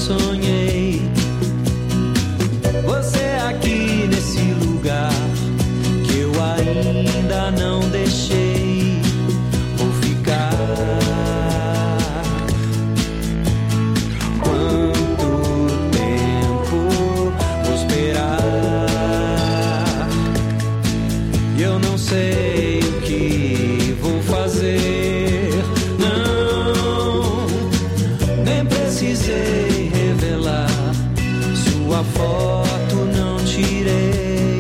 sonhei. Você aqui nesse lugar que eu ainda não deixei. Vou ficar. Quanto tempo vou esperar? E eu não sei o que vou fazer. Não, nem precisei revelar. Sua foto não tirei.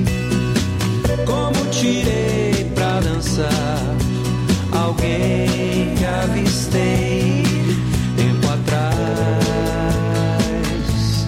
Como tirei pra dançar alguém que avistei tempo atrás.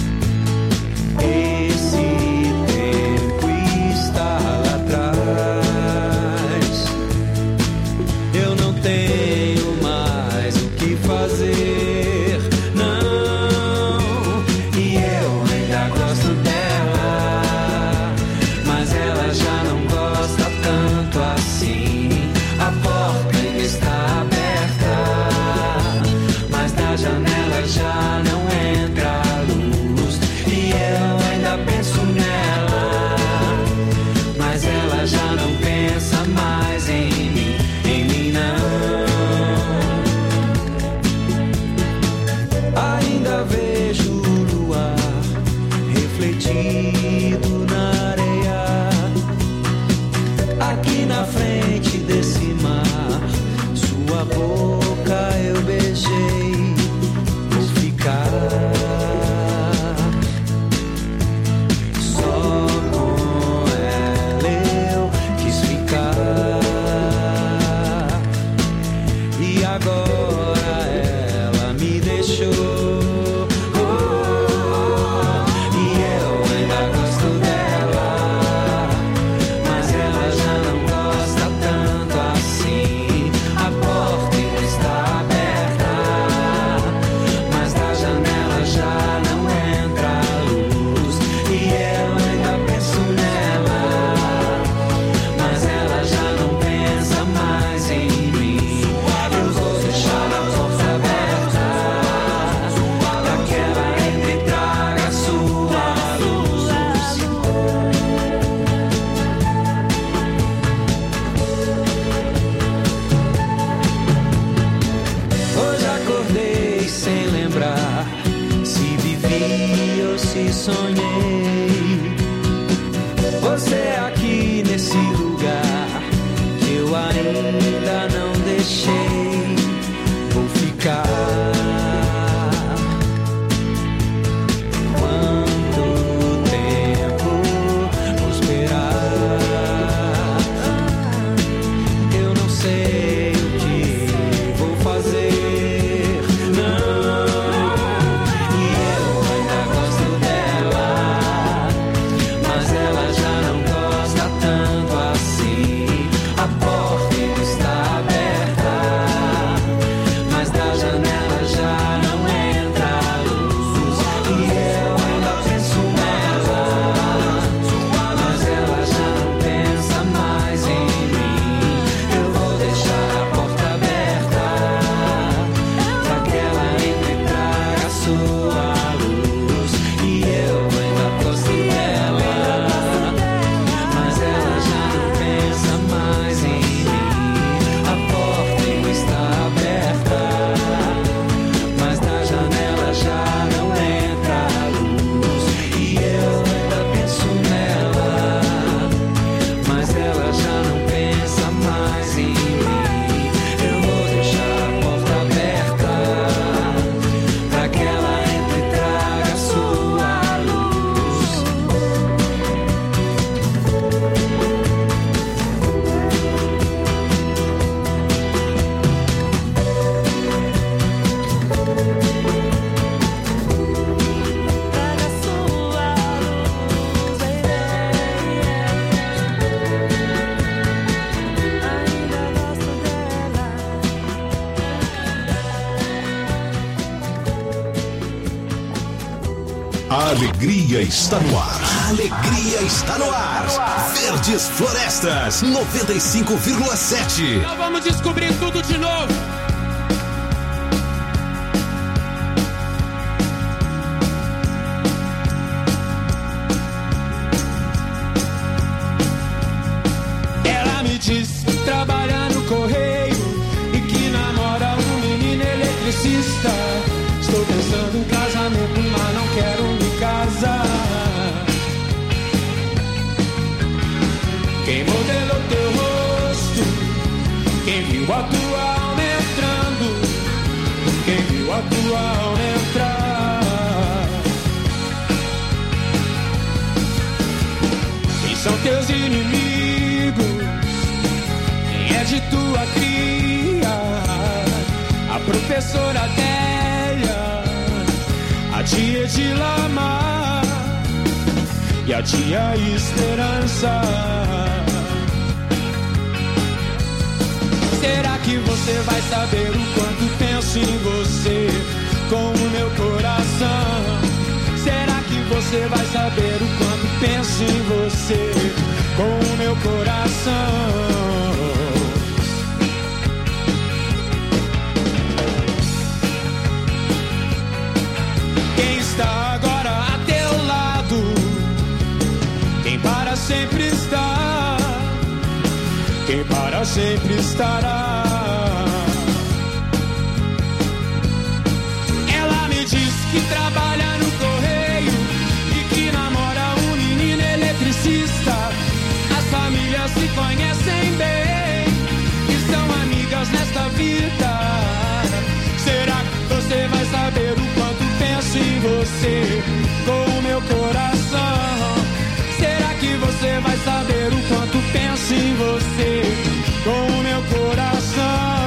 Esse tempo está lá atrás. Eu não tenho mais o que fazer, não. E eu ainda gosto dela, mas ela já não gosta tanto assim. A porta ainda está aberta, mas da janela já não entra a luz. E eu ainda penso nela, mas ela já não pensa mais em mim não. Ainda vejo o luar refletido na areia, aqui na frente desse mar. Sua boca eu beijei. Vou ficar só com ela, eu quis ficar. E agora ela me deixou. E eu ainda gosto dela, mas ela já não gosta tanto assim. A porta ainda está aberta, mas da janela já não entra a luz. E eu ainda penso nela, mas ela já não pensa mais em mim. Eu vou deixar a porta aberta pra que ela entre e traga sua luz. Hoje acordei sem lembrar se vivi ou se sonhei. Você aqui nesse lugar que eu ainda não deixei. Vou ficar. Quanto tempo vou esperar? Eu não sei o que vou fazer, não. E eu ainda gosto dela, mas ela já não gosta tanto assim. A porta ainda está aberta, mas da janela já não entra a luz. E eu ainda penso nela, mas ela já não pensa mais em mim. Eu vou deixar a porta aberta pra que ela entre e traga sua luz. E eu ainda gosto dela, mas ela já não pensa mais em mim. A porta ainda está aberta, mas da janela já não entra a luz. E eu ainda penso nela, mas ela já não pensa mais em mim. Eu vou deixar a porta aberta pra que ela entre e traga sua luz. Traga sua luz, ainda gosto dela. A alegria está no ar. A alegria está no ar. Verdes Florestas 95,7. Então vamos descobrir tudo de novo. eletricista. Estou pensando em casamento, mas não quero me casar. Quem modelou teu rosto? Quem viu a tua alma entrando? Quem viu a tua alma entrar? Quem são teus inimigos? Quem é de tua cria? A professora Adélia, a tia Edilamar e a tia Esperança. Será que você vai saber o quanto penso em você com o meu coração? Será que você vai saber o quanto penso em você com o meu coração? Quem está agora a teu lado? Quem para sempre está? Quem para sempre estará? Ela me disse que trabalha no correio e que namora um menino eletricista. As famílias se conhecem bem e são amigas nesta vida. Será que você vai saber o quanto penso em você com o meu coração? Será que você vai saber o quanto penso em você com o meu coração?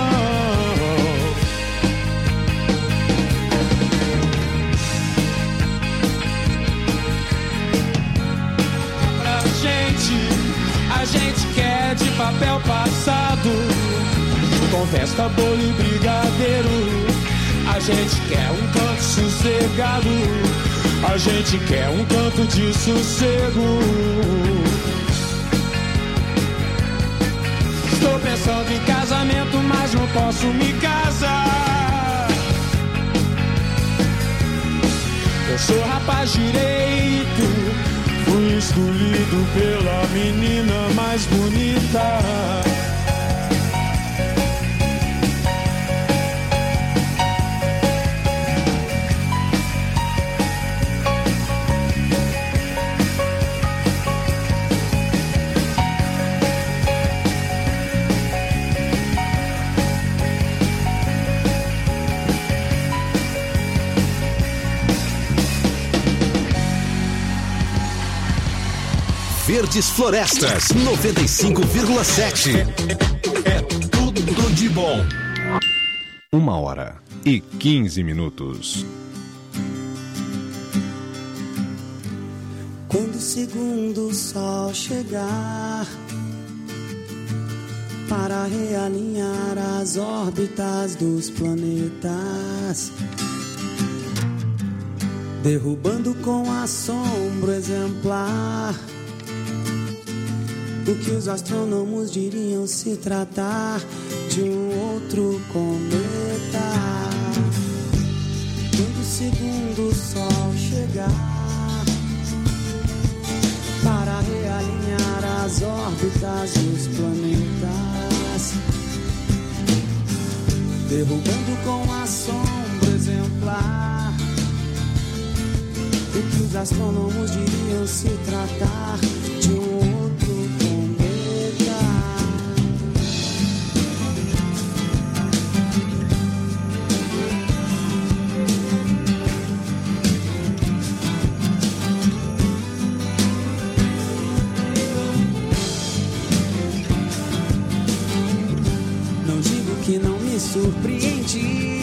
Pra gente, a gente quer de papel passado, com festa, bolo e brigadeiro. A gente quer um canto sossegado, a gente quer um canto de sossego. Estou pensando em casamento, mas não posso me casar. Eu sou rapaz direito, fui escolhido pela menina mais bonita. Verdes Florestas 95,7. É tudo de bom. 1h15. Quando o segundo sol chegar para realinhar as órbitas dos planetas, derrubando com assombro exemplar o que os astrônomos diriam se tratar de um outro cometa. Quando o segundo sol chegar para realinhar as órbitas dos planetas, derrubando com assombro exemplar o que os astrônomos diriam se tratar de um outro cometa. Não digo que não me surpreendi.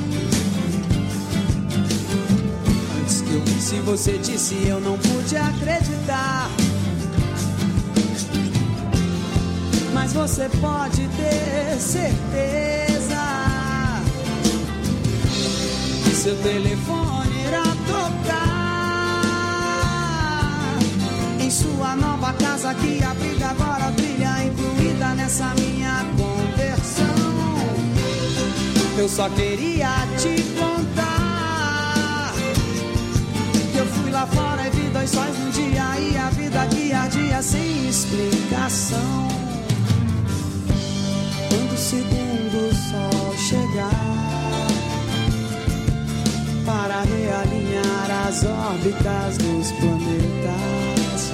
Antes que eu visse, você disse, eu não pude acreditar. Mas você pode ter certeza que seu telefone irá tocar em sua nova casa que abriga agora a trilha incluída nessa minha conversão. Eu só queria te contar que eu fui lá fora e vi 2 sóis no dia e a vida que ardia sem explicação. Quando o segundo sol chegar órbitas dos planetas,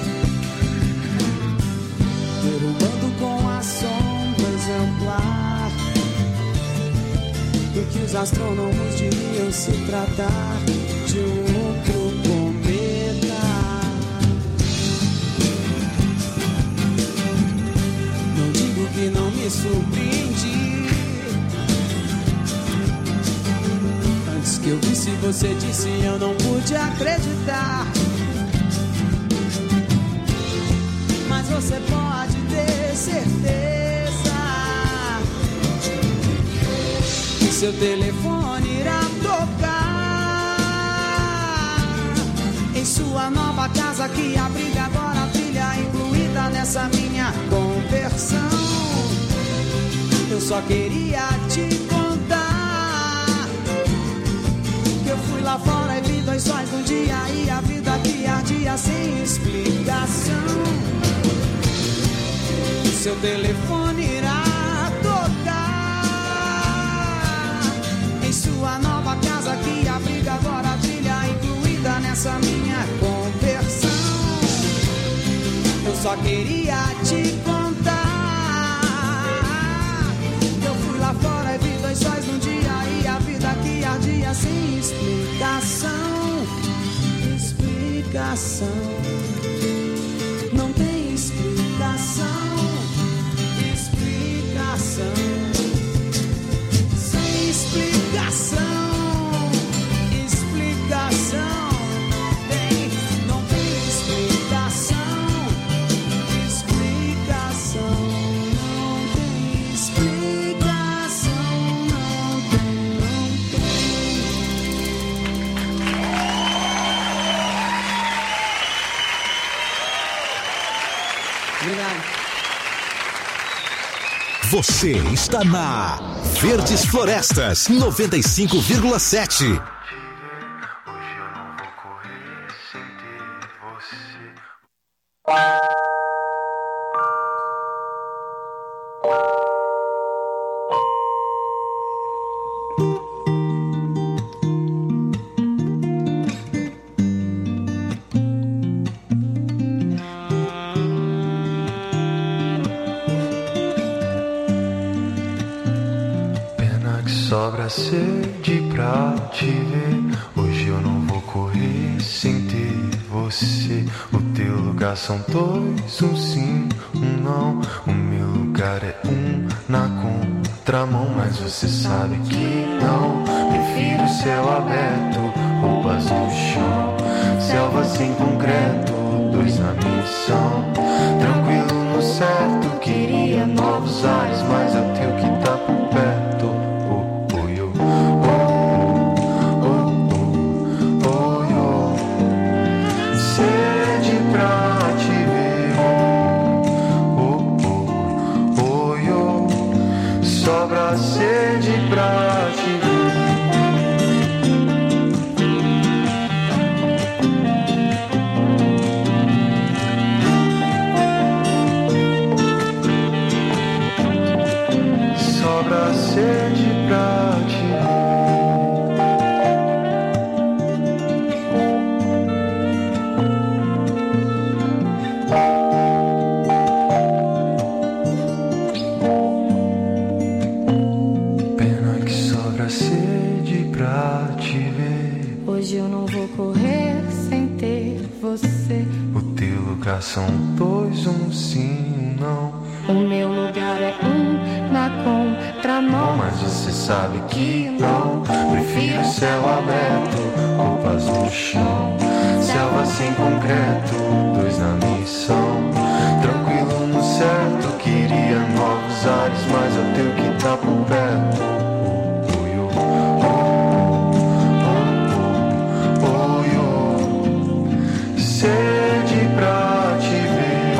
derrubando com a sombra exemplar do que os astrônomos diriam se tratar de um outro cometa. Não digo que não me surpreendi. Antes que eu visse, você disse, eu não pude acreditar. Mas você pode ter certeza que seu telefone irá tocar em sua nova casa que abriga agora a filha incluída nessa minha conversão. Eu só queria te contar que eu fui lá fora e vi 2 sóis num dia e a vida que ardia sem explicação. O seu telefone irá tocar em sua nova casa que abriga agora a filha incluída nessa minha conversão. Eu só queria te contar que eu fui lá fora e vi 2 sóis num dia e a vida que ardia sem explicação. Explicação. Não tem explicação. Explicação. Sem explicação. Explicação. Não tem explicação. Explicação. Não tem explicação. Não tem. Obrigado. Você está na Verdes Florestas 95,7. Pena que sobra sede pra te ver. Hoje eu não vou correr sem ter você. O teu lugar são 2, um sim, um não. O meu lugar é 1 na contramão. Mas você sabe que não. Prefiro céu aberto, roupas no chão, selva sem concreto, 2 na missão. Tranquilo no certo, queria novos ares, mas é o teu que tá por perto. Sede pra te ver. Sobra sede pra te ver. Sobra sede pra te ver. Pena que sobra sede pra te ver. Hoje eu não vou correr sem ter você. O teu lugar são 2, um sim, um não. O meu lugar é 1 na contramão. Mas você sabe que não. Prefiro céu aberto, roupas no chão, selva sem concreto, 2 na missão. Tranquilo no certo, queria novos ares, mas é o teu que tá por perto. Sede pra te ver.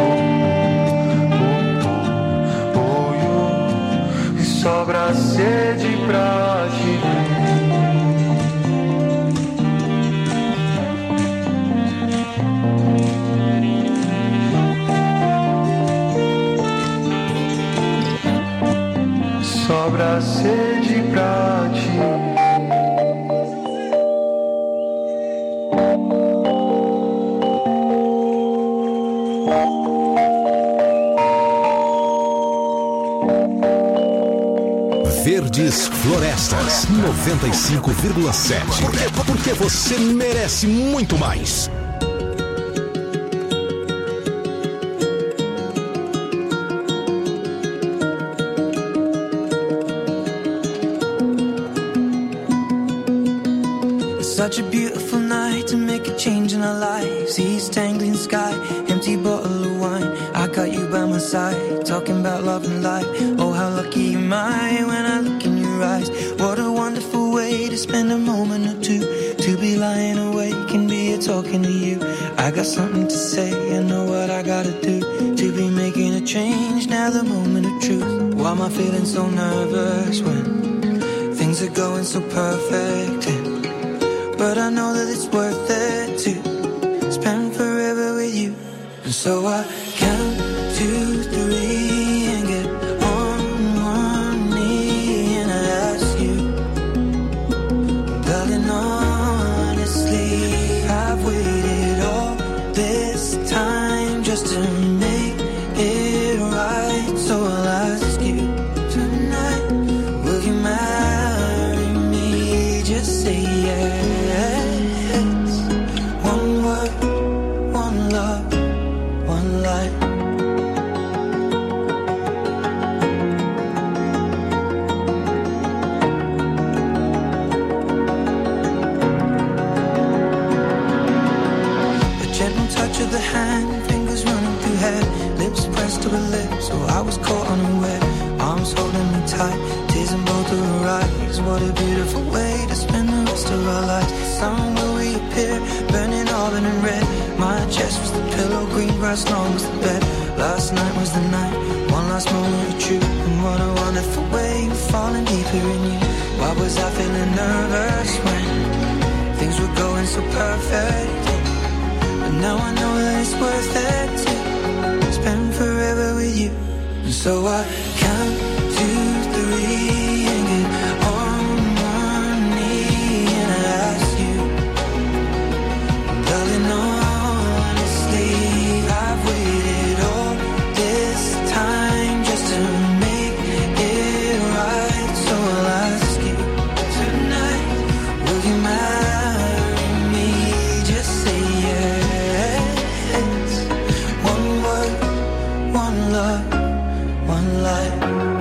E sobra sede pra te ver. Sobra sede pra te ver. Verdes Florestas 95,7. Porque você merece muito mais. Such a beautiful night to make a change in our lives. East tangling sky, empty bottle of wine. I got you by my side, talking about love and life. Oh, how lucky am I when I look in your eyes. What a wonderful way to spend a moment or two. To be lying awake and be here talking to you. I got something to say, I know what I gotta do. To be making a change, now the moment of truth. Why am I feeling so nervous when things are going so perfect? But I know that it's worth it to spend forever with you. And so I count 2, 3 and get on one knee and I ask you, darling, honestly, I've waited all this time just to make it right. So I'll ask you tonight, will you marry me? Just say yes. One word, one love, one life. A gentle touch of the hand, fingers running through hair, lips pressed to her lips, so I was caught unaware. Arms holding me tight, tears in both of her eyes. What a beautiful way to spend the rest of our lives. Sun will reappear, burning auburn and red. My chest was the pillow, green grass long was the bed. Last night was the night, one last moment of truth. And what a wonderful way of falling deeper in you. Why was I feeling nervous when things were going so perfect? But now I know that it's worth it to spend forever with you. And so I count 2, 3 and get on one knee and I ask you, darling, honestly, I've waited all this time just to make it right. So I'll ask you tonight, will you marry me? Just say yes. One word, one love, one life.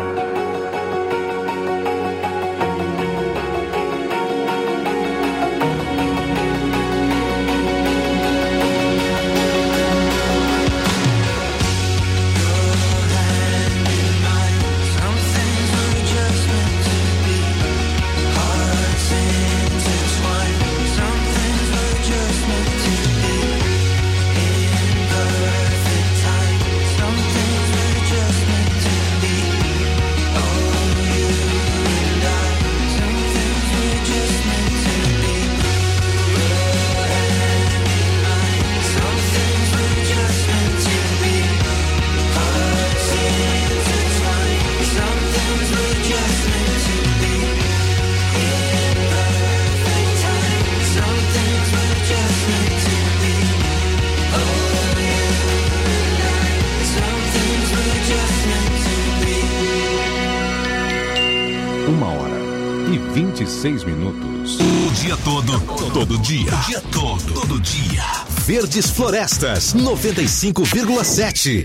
E 26 minutos. O dia todo dia. O dia todo dia. Verdes Florestas 95,7.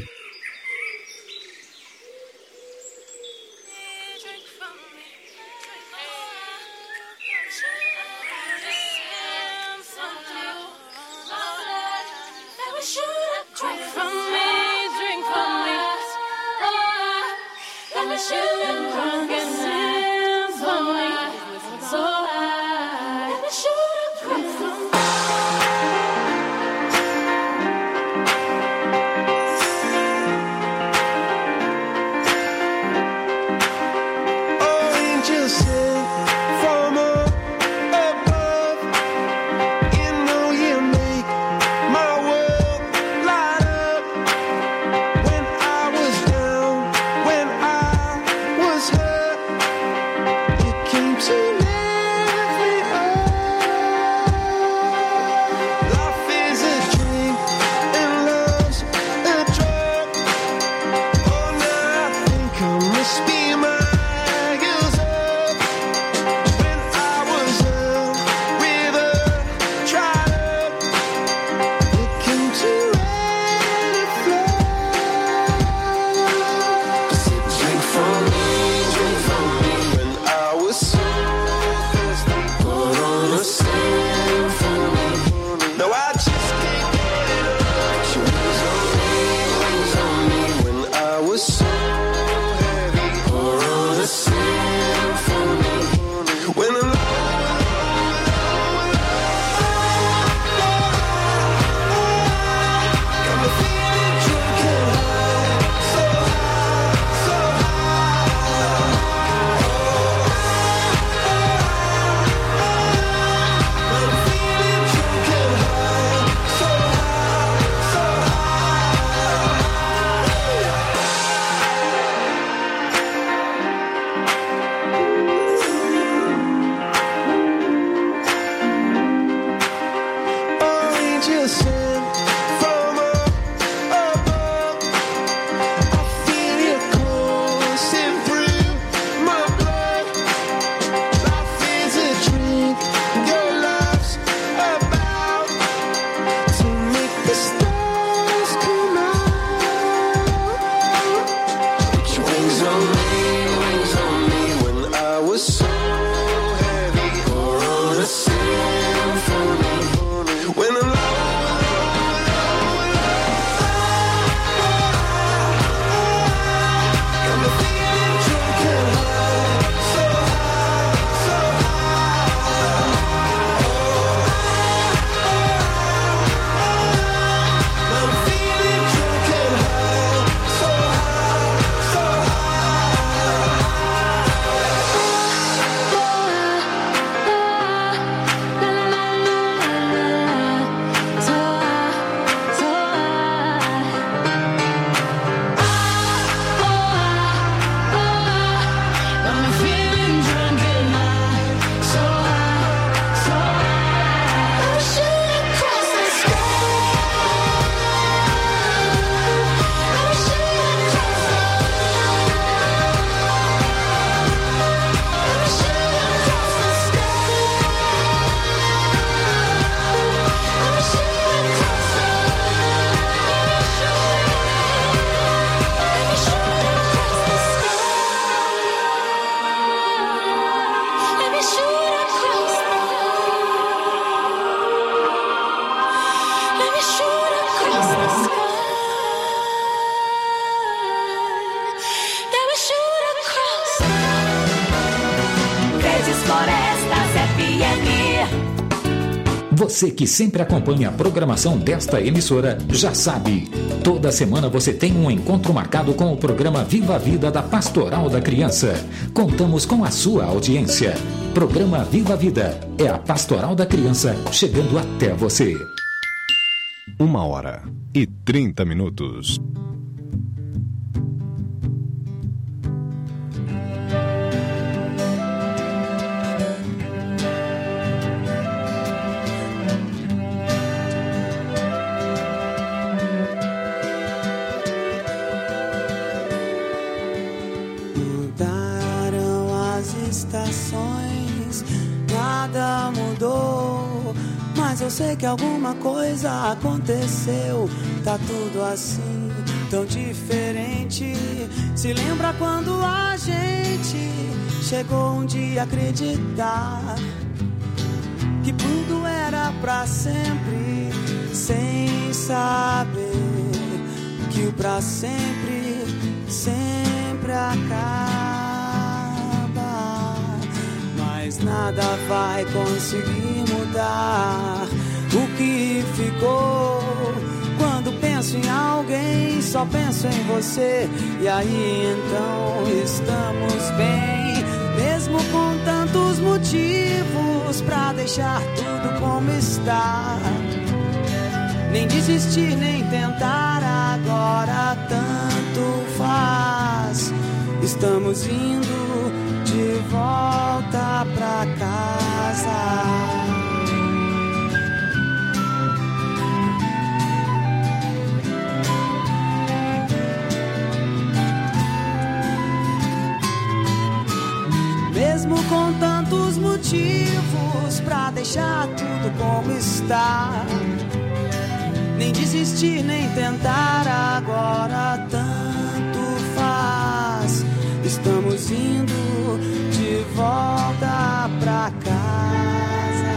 Você que sempre acompanha a programação desta emissora já sabe. Toda semana você tem um encontro marcado com o programa Viva a Vida da Pastoral da Criança. Contamos com a sua audiência. Programa Viva a Vida é a Pastoral da Criança chegando até você. 1h30. Nada mudou, mas eu sei que alguma coisa aconteceu. Tá tudo assim, tão diferente. Se lembra quando a gente chegou um dia a acreditar que tudo era pra sempre, sem saber que o pra sempre sempre acaba. Mas nada vai conseguir mudar o que ficou. Quando penso em alguém, só penso em você. E aí então estamos bem, mesmo com tantos motivos pra deixar tudo como está. Nem desistir, nem tentar, agora tanto faz. Estamos indo de volta pra casa. Mesmo com tantos motivos pra deixar tudo como está. Nem desistir, nem tentar, agora tanto faz. Estamos indo de volta pra casa.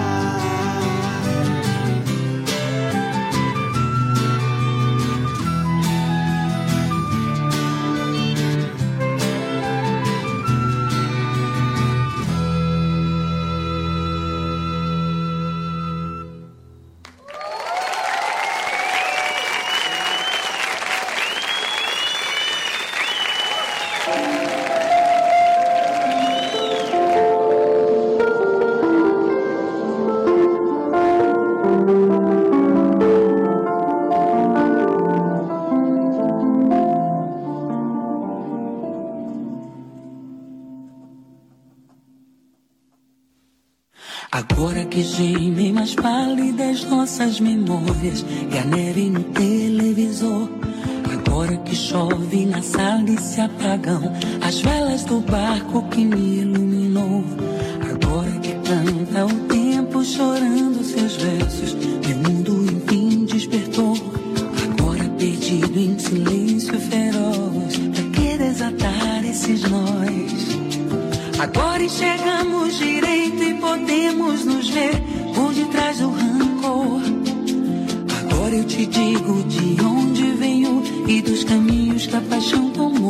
Agora que gemem mais pálidas nossas memórias e a neve no televisor. Agora que chove na sala e se apagam as velas do barco que me iluminou. Agora que canta o tempo chorando seus versos, meu mundo enfim despertou. Agora perdido em silêncio feroz, pra que desatar esses nós? Agora enxergamos direito e podemos nos ver por detrás do rancor. Agora eu te digo de onde venho e dos caminhos que a paixão tomou.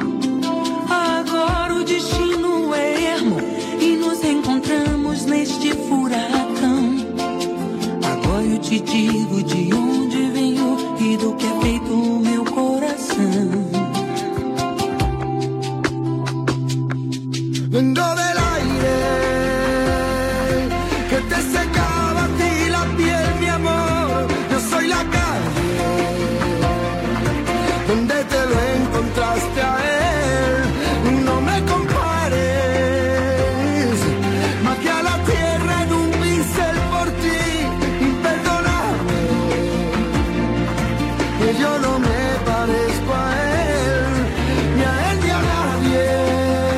Agora o destino é ermo e nos encontramos neste furacão. Agora eu te digo de onde venho e do que é feito o meu coração. Vengo del aire que te secaba a ti la piel, mi amor. Yo soy la calle donde te lo encontraste a él. No me compares, maté a la tierra en un pincel por ti, imperdonable. Que yo no me parezco a él, ni a él ni a nadie.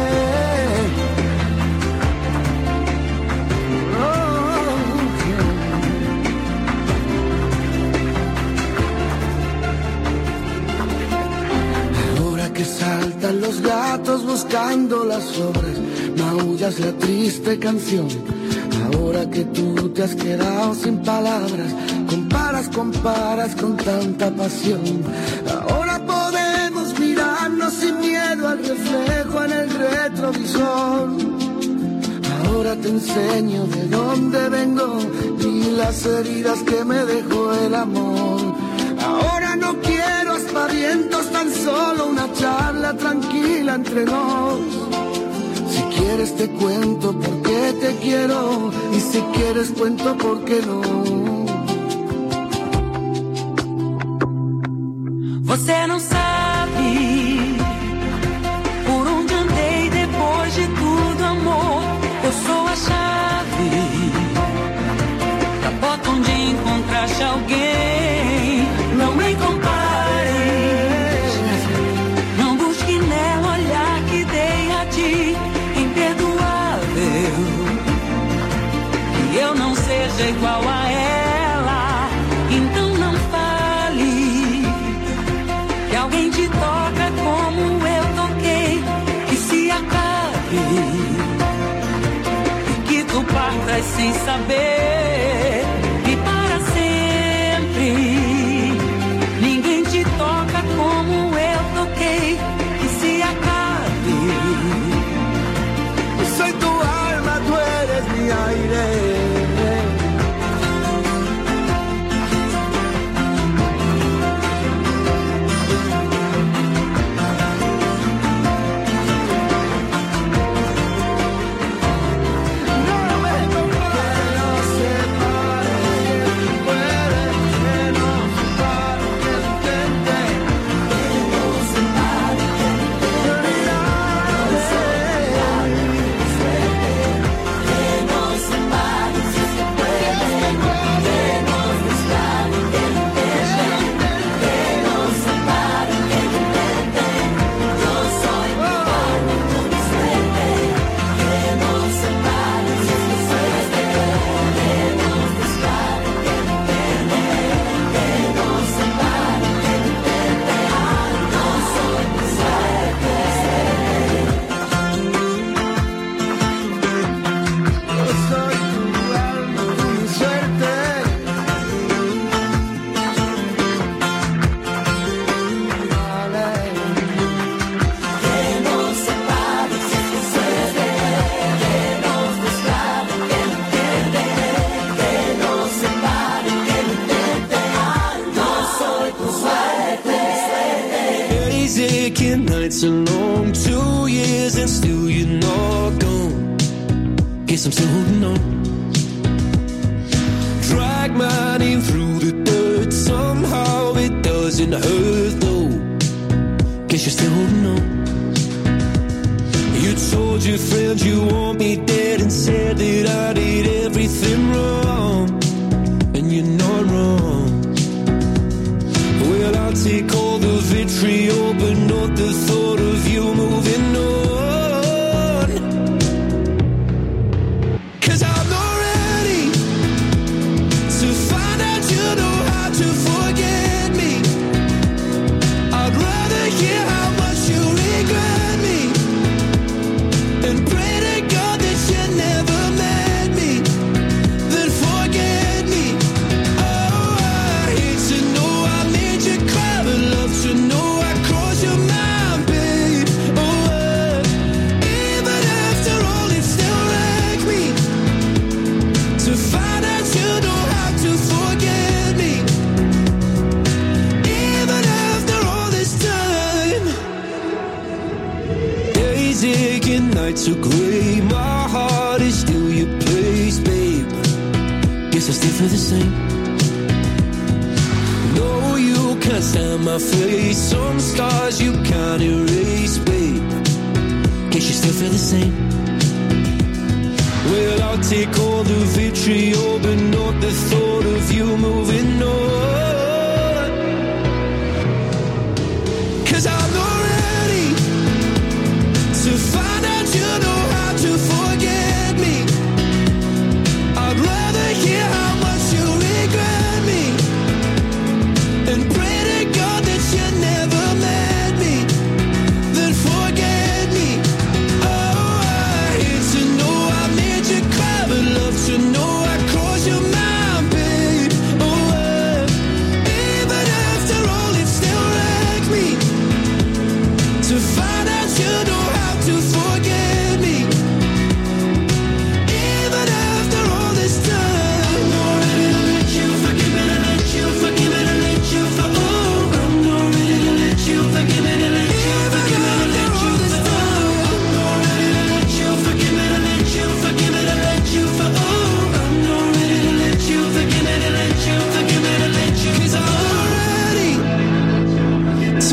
Saltan los gatos buscando las sobras, maullas la triste canción. Ahora que tú te has quedado sin palabras, comparas con tanta pasión. Ahora podemos mirarnos sin miedo al reflejo en el retrovisor. ahora te enseño de dónde vengo y las heridas que me dejó el amor. Ahora no quiero aspavientos, tan solo una charla tranquila entre nos. Si quieres te cuento por qué te quiero y si quieres cuento por qué no. Você não sabe por onde andei depois de tudo, amor. Eu sou a chave da porta onde encontraste alguém. Não me compares, não busque nela olhar que dei a ti, imperdoável. Que eu não seja igual a ela, então não fale que alguém te toca como eu toquei, que se acabe e que tu partas sem saber e para sempre ninguém te toca como eu toquei, que se acabe. Soy tu alma, tú eres mi aire. Nights are long, 2 years and still you're not gone. Guess I'm still holding on. Drag my name through the dirt, somehow it doesn't hurt though. Guess you're still holding on. You told your friends you want me dead and said that I did everything wrong, and you're not wrong. Well, I'll take all the vitriol, but not the thought of you moving on. 'Cause I'm not ready to find out you know how to forget me. I'd rather hear how much you regret me and pray to God that you never met me than forget me. Oh, I hate to know I made you cry, but love to know I crossed your mind, babe. Oh, even after all, it still wrecked me to find out you know how to forget me. Even after all this time, days aching, nights are gray. My heart is still your place, babe. Guess I still feel the same. No, you can't stand my face. Some scars you can't erase, babe. Guess you still feel the same. Well, I'll take all the vitriol, but not the thought of you moving on. 'Cause I'm not ready to find out you know how to forget me. I'd rather hear how much you regret me and pray to God that you never met me than forget me. Oh, I hate to know I made you cry, but love to know I crossed your mind, babe. Oh,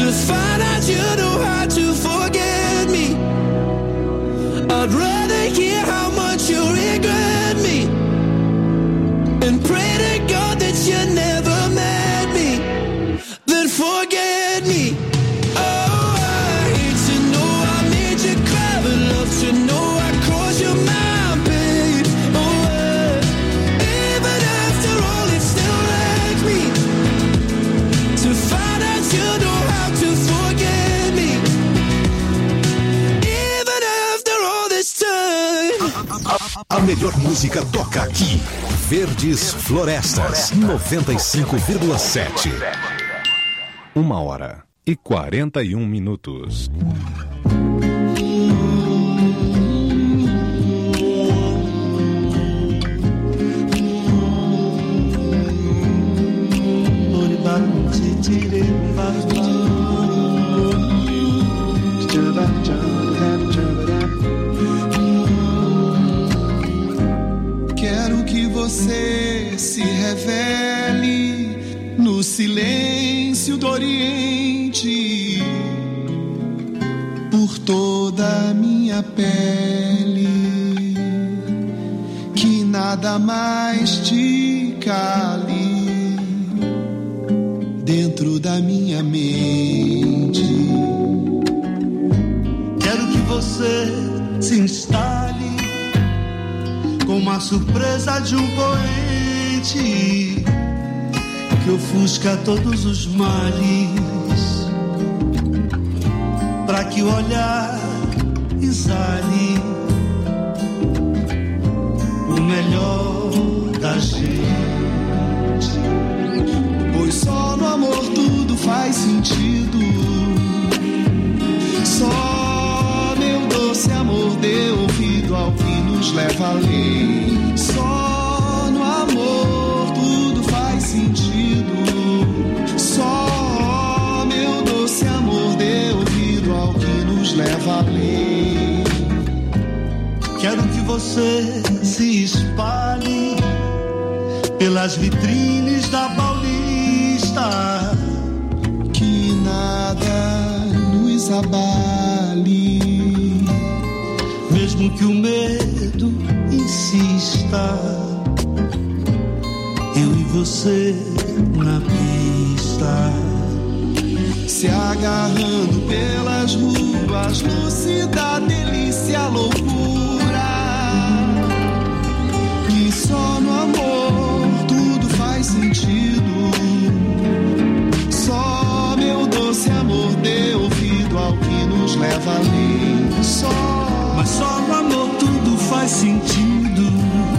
to find out you know how to forget me. I'd rather hear how much you regret me and pray to God that you never met me than forget me. Oh, I hate to know I made you cry, but love to know I caused you my pain. Oh, even after all, it still wrecks me to find out you know how to forget me. Even after all this time. A melhor música toca aqui. Verdes Florestas 95,7. 1h41. Quero que você se revele no silêncio do Oriente, por toda a minha pele, que nada mais te cale dentro da minha mente. Quero que você se instale como a surpresa de um poente que ofusca todos os males, pra que o olhar exale o melhor da gente. Pois só no amor tudo faz sentido. Só meu doce amor deu ouvido ao que nos leva além. Só no amor tudo faz sentido. Só meu doce amor deu ouvido ao que nos leva além. Quero que você se espalhe pelas vitrines da Paulista, que nada nos abale, mesmo que o medo insista. Eu e você na pista, se agarrando pelas ruas, lúcida, delícia, loucura. Que só no amor tudo faz sentido. Só meu doce amor deu ouvido ao que nos leva além. Mas só no amor tudo faz sentido.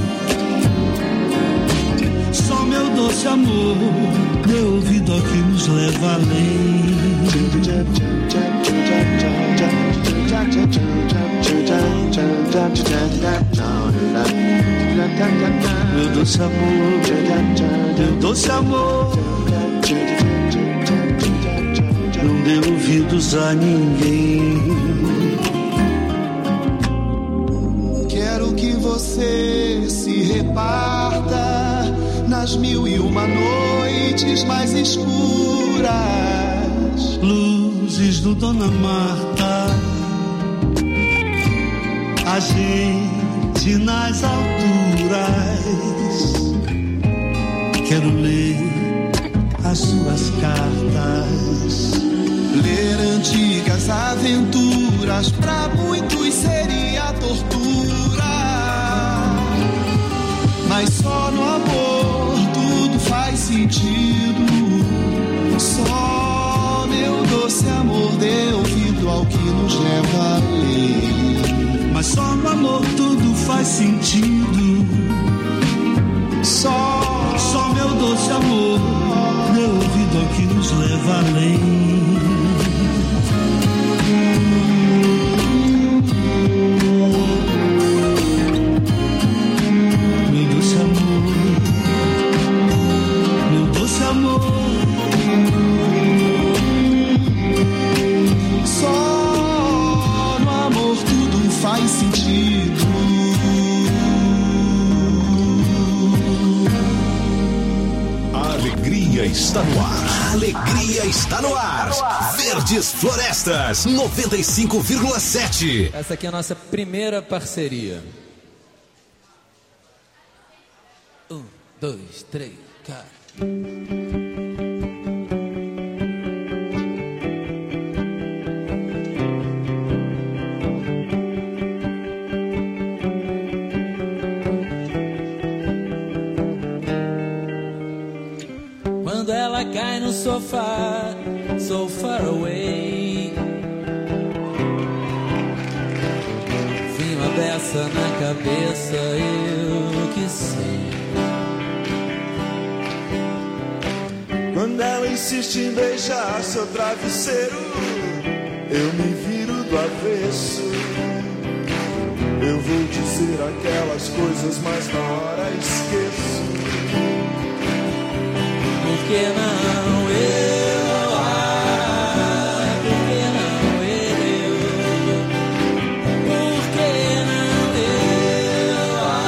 Só meu doce amor deu ouvido ao que nos leva além. Meu doce amor, meu doce amor, não dê ouvidos a ninguém. Quero que você se reparta nas 1001 noites mais escuras, luzes do Dona Marta, a gente nas alturas. Quero ler as suas cartas, ler antigas aventuras. Pra muitos seria tortura, mas só no amor tudo faz sentido. Só meu doce amor deu ouvido ao que nos leva além. Mas só no amor tudo faz sentido. Só meu doce amor deu ouvido ao que nos leva além. Faz sentido. A alegria está no ar. A alegria está no ar. Verdes Florestas 95,7. Essa aqui é a nossa primeira parceria. 1, 2, 3, cara. Quando ela cai no sofá, so far away, vem uma beça na cabeça, eu que sei. Quando ela insiste em beijar seu travesseiro, eu me viro do avesso. Eu vou dizer aquelas coisas, mas na hora esqueço. Por que não eu? Por que não eu? Por que não eu?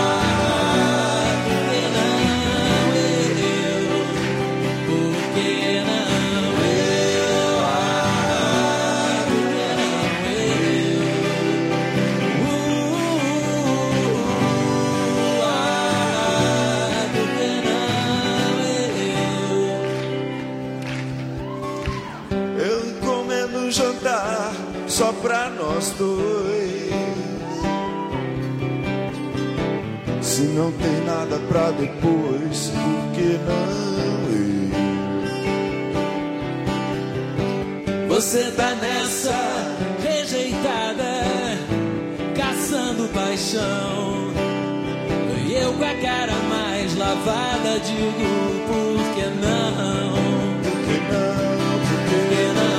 Por que não eu? Por que não eu? Por que jantar só pra nós dois. Se não tem nada pra depois, por que não ir? Você tá nessa rejeitada, caçando paixão, e eu com a cara mais lavada digo, por que não? Por que não? Por que não?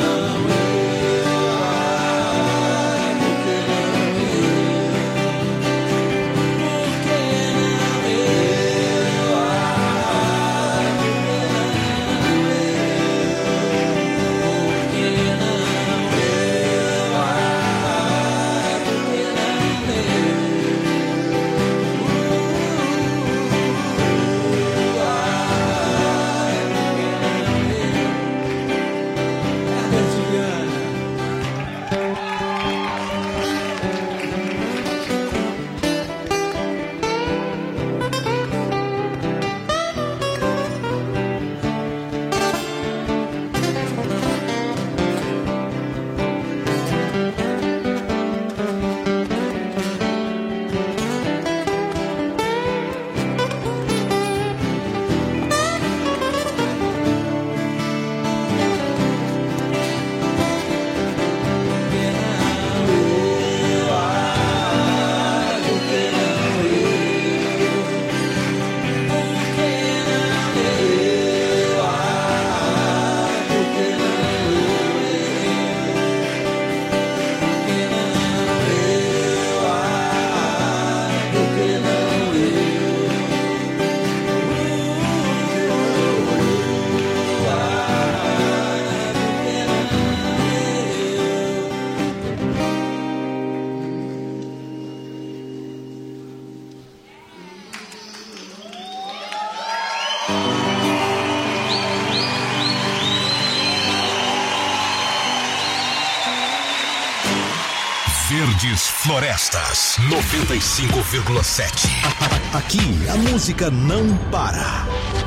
Verdes Florestas 95,7. Aqui a música não para.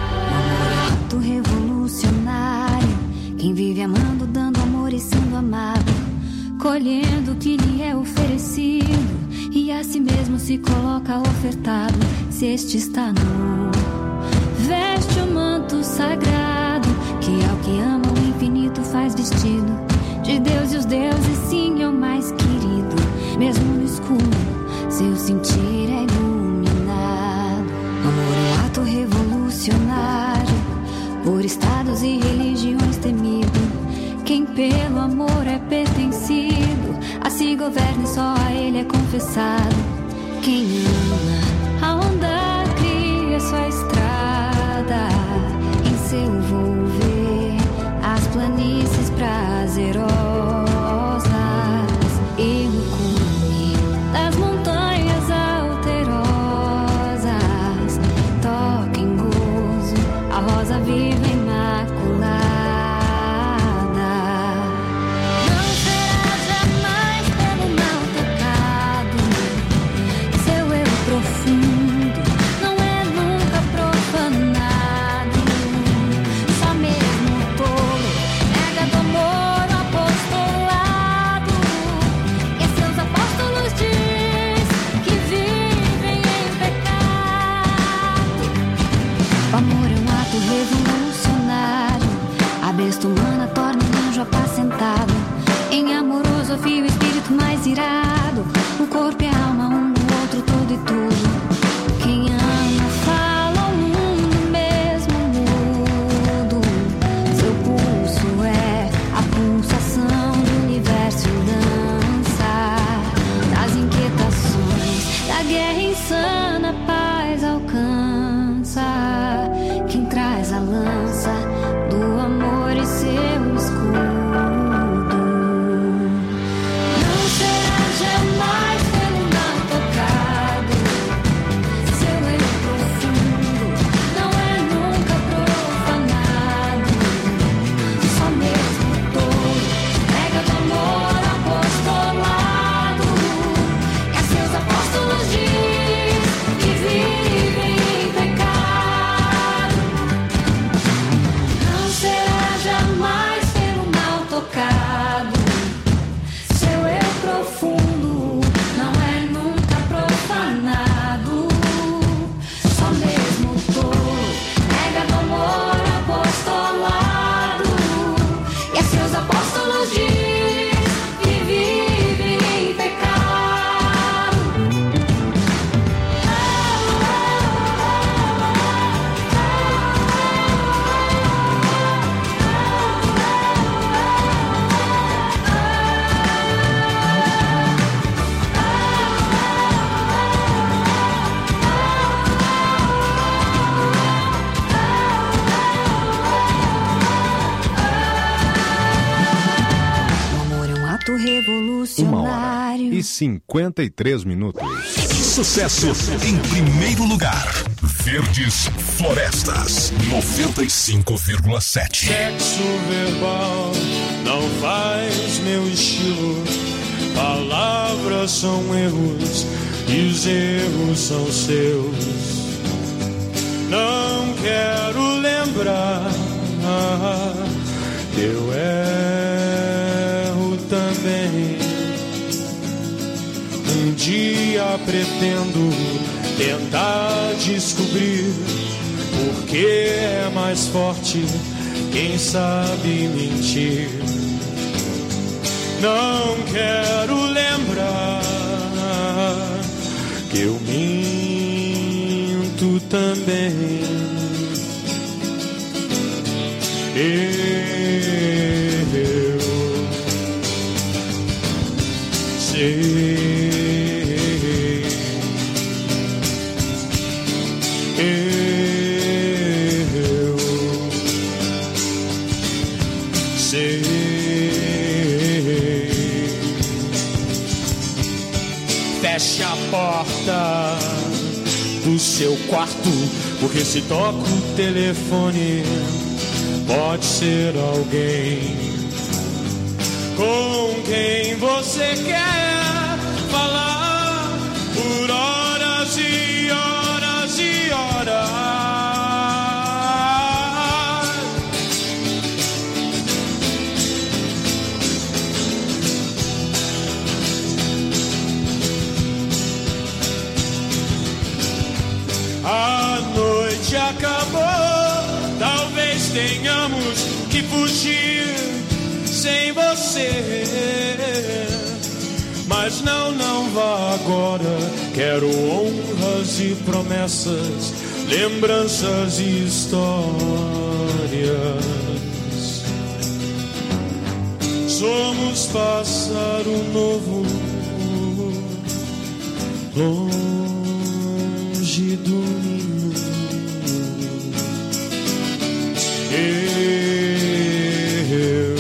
Ato revolucionário, quem vive amando, dando amor e sendo amado, colhendo o que lhe é oferecido, e a si mesmo se coloca ofertado. Se este está nu, veste o manto sagrado, que ao que ama o infinito faz vestido de Deus, e os deuses sim é o mais querido. Mesmo no escuro, seu sentir é iluminado. Amor é um ato revolucionário, por estados e religiões temido. Quem pelo amor é pertencido, a si governa e só a ele é confessado. Quem ama a onda cria sua estrada, em seu volver as planícies prazerosas, e no cume das montanhas alterosas toca em gozo a rosa viva imaculada. encantado. Em amoroso fio, espírito mais irado. O corpo e a alma, um no outro, tudo e tudo. Quem ama fala o mundo mesmo mudo. Seu pulso é a pulsação do universo dança. Das inquietações, da guerra insana, a paz alcança. Quem traz a lança do amor e seu escudo. Revolucionário. 1h53. Sucesso em primeiro lugar. Verdes Florestas 95,7. Sexo verbal não faz meu estilo. Palavras são erros e os erros são seus. Não quero lembrar que eu erro também. Um dia pretendo tentar descobrir por que é mais forte quem sabe mentir. Não quero lembrar que eu minto também. Eu sei. Feche a porta do seu quarto, porque se toca o telefone, pode ser alguém com quem você quer falar por horas e horas e horas. A noite acabou, talvez tenhamos que fugir sem você. Mas não vá agora, quero honras e promessas, lembranças e histórias. Somos pássaro novo, longe do ninho. Eu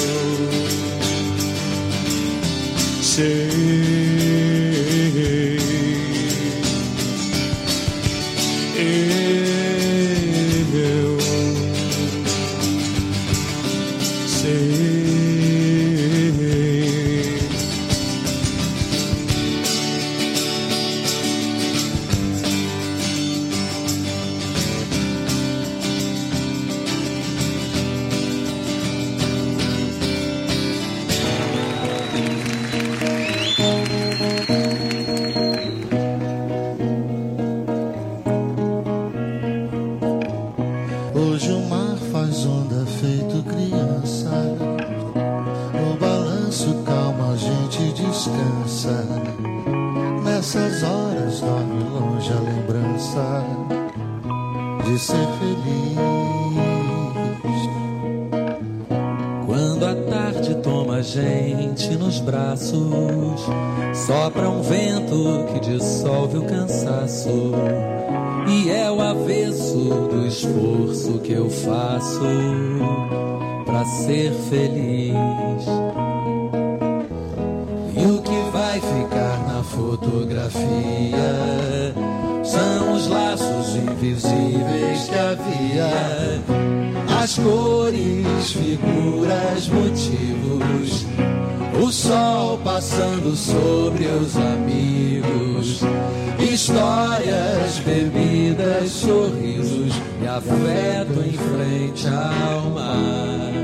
sei. Eu sei. descansa. Nessas horas dorme longe a lembrança de ser feliz. Quando a tarde toma a gente nos braços, sopra um vento que dissolve o cansaço, e é o avesso do esforço que eu faço pra ser feliz. E o que vai ficar na fotografia são os laços invisíveis que havia, as cores, figuras, motivos, o sol passando sobre os amigos, histórias, bebidas, sorrisos e afeto em frente ao mar.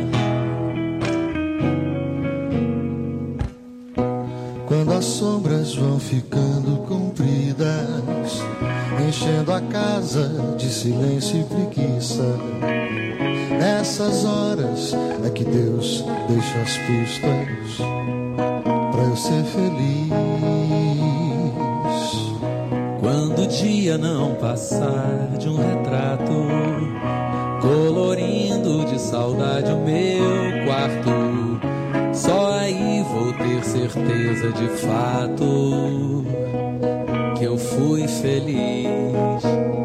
Quando as sombras vão ficando compridas, enchendo a casa de silêncio e preguiça, nessas horas é que Deus deixa as pistas pra eu ser feliz. Quando o dia não passar de um retrato, colorindo de saudade o meu quarto, só aí vou ter certeza de fato que eu fui feliz.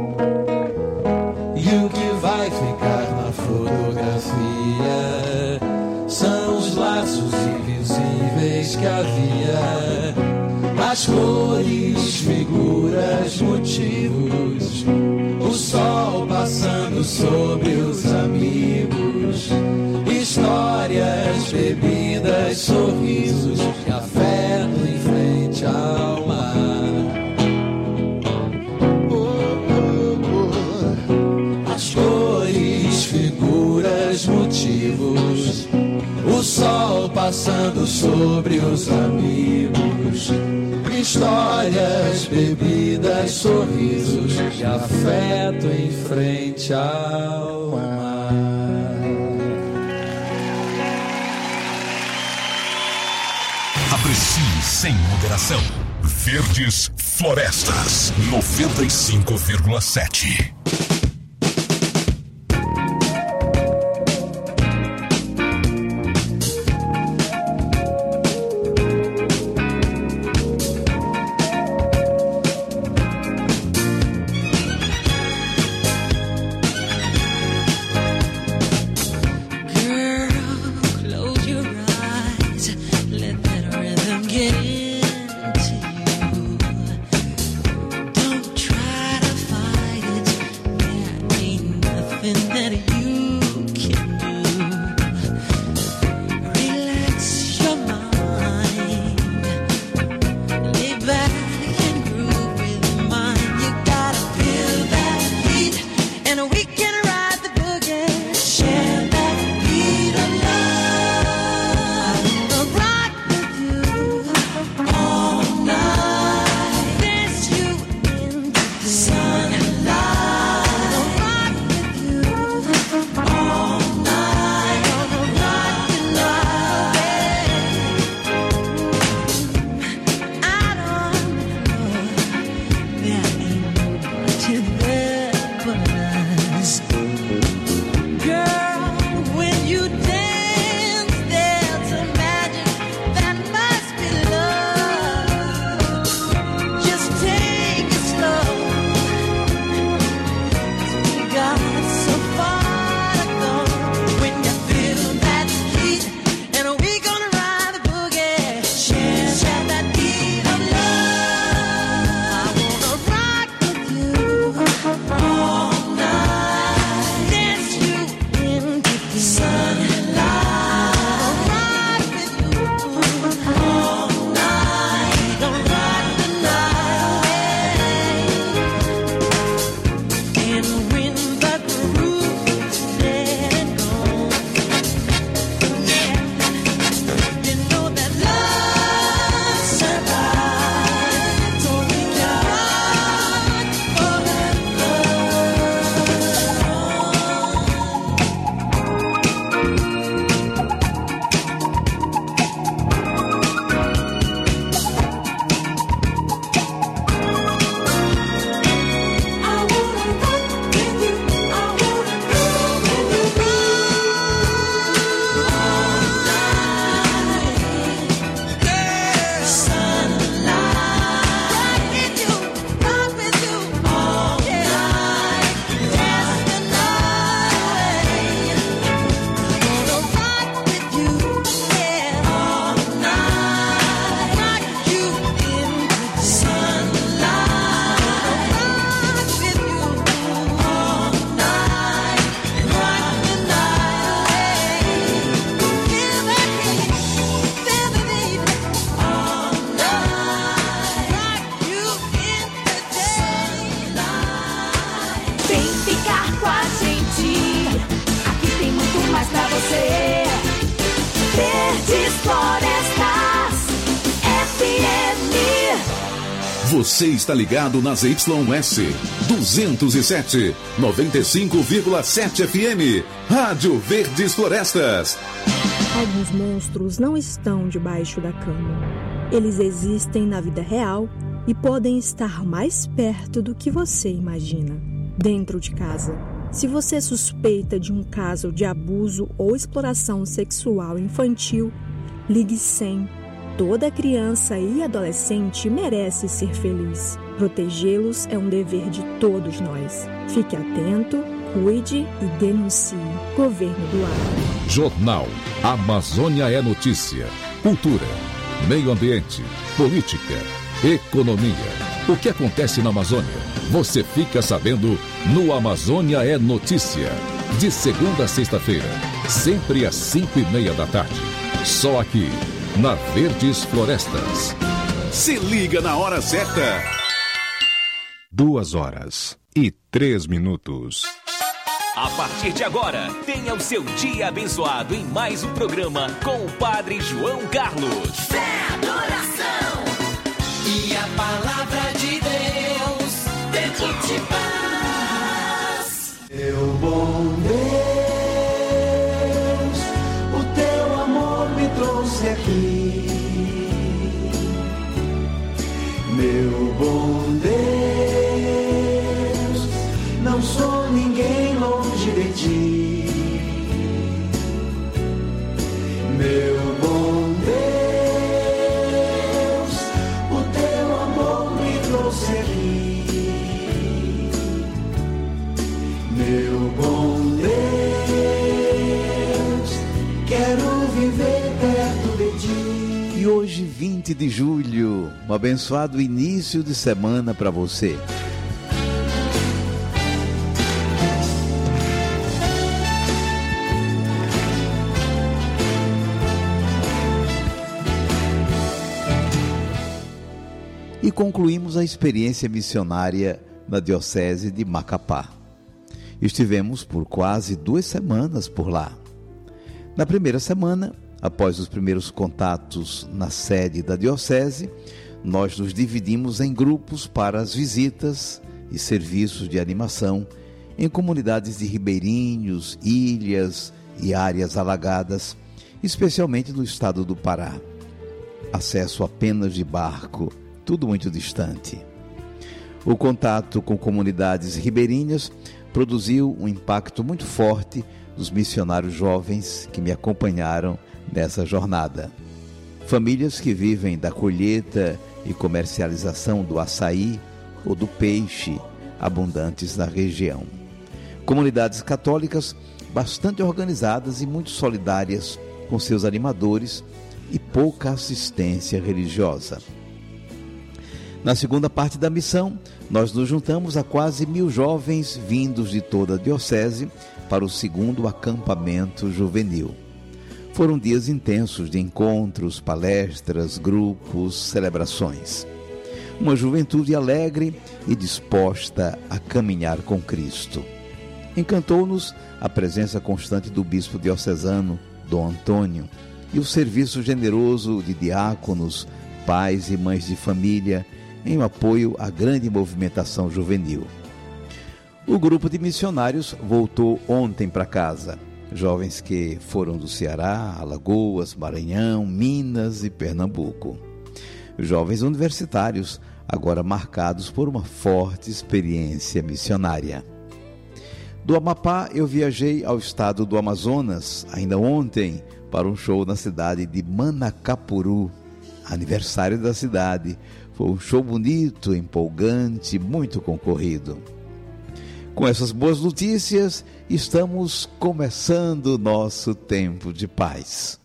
E o que vai ficar na fotografia são os laços invisíveis que havia, as cores, figuras, motivos, o sol passando sobre os amigos, histórias, bebidas, sorrisos e afeto em frente ao mar. As cores, figuras, motivos, o sol passando sobre os amigos, histórias, bebidas, sorrisos e afeto em frente ao mar. Aprecie sem moderação. Verdes Florestas 95,7. Você está ligado nas YS 207, 95,7 FM. Rádio Verdes Florestas. Alguns monstros não estão debaixo da cama. Eles existem na vida real e podem estar mais perto do que você imagina. Dentro de casa. Se você suspeita de um caso de abuso ou exploração sexual infantil, ligue 100. Toda criança e adolescente merece ser feliz. Protegê-los é um dever de todos nós. Fique atento, cuide e denuncie. Governo do Acre. Jornal Amazônia é Notícia. Cultura, meio ambiente, política, economia. O que acontece na Amazônia? Você fica sabendo no Amazônia é Notícia. De segunda a sexta-feira, sempre às 5:30 da tarde. Só aqui, na Verdes Florestas. Se liga na hora certa. 2h03. A partir de agora, tenha o seu dia abençoado em mais um programa com o Padre João Carlos. Fé, adoração e a palavra de Deus, tempo de paz. Meu bom Deus, o teu amor me trouxe aqui. Meu bom Deus, não sou ninguém longe de ti. Meu bom Deus, o teu amor me trouxe aqui. Meu bom Deus, quero viver perto de ti. E hoje, 20 de julho, um abençoado início de semana para você. E concluímos a experiência missionária na Diocese de Macapá. Estivemos por quase 2 semanas por lá. Na primeira semana, após os primeiros contatos na sede da Diocese, nós nos dividimos em grupos para as visitas e serviços de animação em comunidades de ribeirinhos, ilhas e áreas alagadas, especialmente no estado do Pará. Acesso apenas de barco, tudo muito distante. O contato com comunidades ribeirinhas produziu um impacto muito forte nos missionários jovens que me acompanharam nessa jornada. Famílias que vivem da colheita e comercialização do açaí ou do peixe abundantes na região. Comunidades católicas bastante organizadas e muito solidárias com seus animadores e pouca assistência religiosa. Na segunda parte da missão, nós nos juntamos a quase 1.000 jovens vindos de toda a diocese para o segundo acampamento juvenil. Foram dias intensos de encontros, palestras, grupos, celebrações. Uma juventude alegre e disposta a caminhar com Cristo. Encantou-nos a presença constante do bispo diocesano, Dom Antônio, e o serviço generoso de diáconos, pais e mães de família, em apoio à grande movimentação juvenil. O grupo de missionários voltou ontem para casa. Jovens que foram do Ceará, Alagoas, Maranhão, Minas e Pernambuco. Jovens universitários, agora marcados por uma forte experiência missionária. Do Amapá, eu viajei ao estado do Amazonas, ainda ontem, para um show na cidade de Manacapuru, aniversário da cidade. Foi um show bonito, empolgante, muito concorrido. Com essas boas notícias, estamos começando o nosso tempo de paz.